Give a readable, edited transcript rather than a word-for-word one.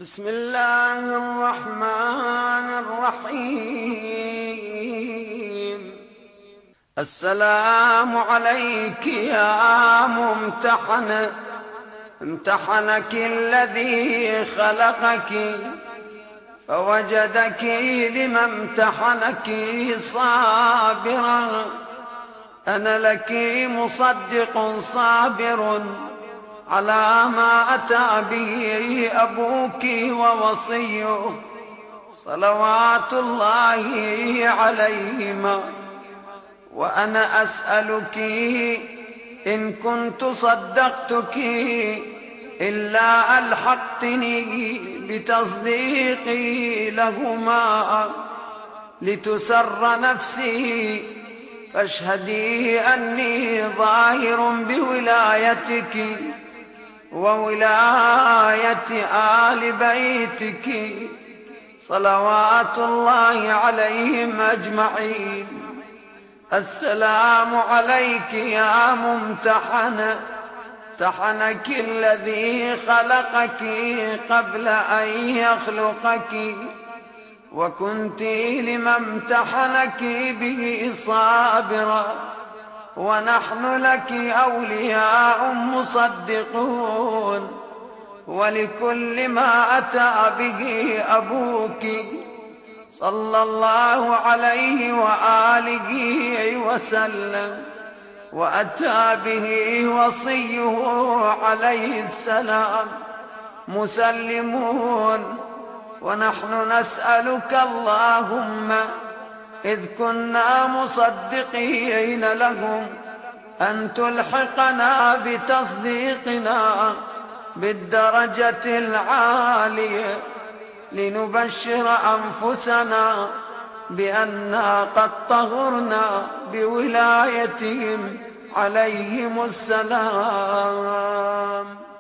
بسم الله الرحمن الرحيم. السلام عليك يا ممتحنة، امتحنك الذي خلقك فوجدك لما امتحنك صابرا. أنا لك مصدق صابر على ما أتى به أبوك ووصيه صلوات الله عليهما. وأنا أسألك إن كنت صدقتك إلا ألحقتني بتصديقي لهما لتسر نفسي، فاشهدي أني ظاهر بولايتك وولاية آل بيتك صلوات الله عليهم أجمعين. السلام عليك يا ممتحنة، امتحنك الذي خلقك قبل أن يخلقك وكنت لما امتحنك به صابرا. ونحن لك أولياء مصدقون، ولكل ما أتى به أبوك صلى الله عليه وآله وسلم وأتى به وصيه عليه السلام مسلمون. ونحن نسألك اللهم إذ كنا مصدقين لهم أن تلحقنا بتصديقنا بالدرجة العالية لنبشر أنفسنا بأننا قد طهرنا بولايتهم عليهم السلام.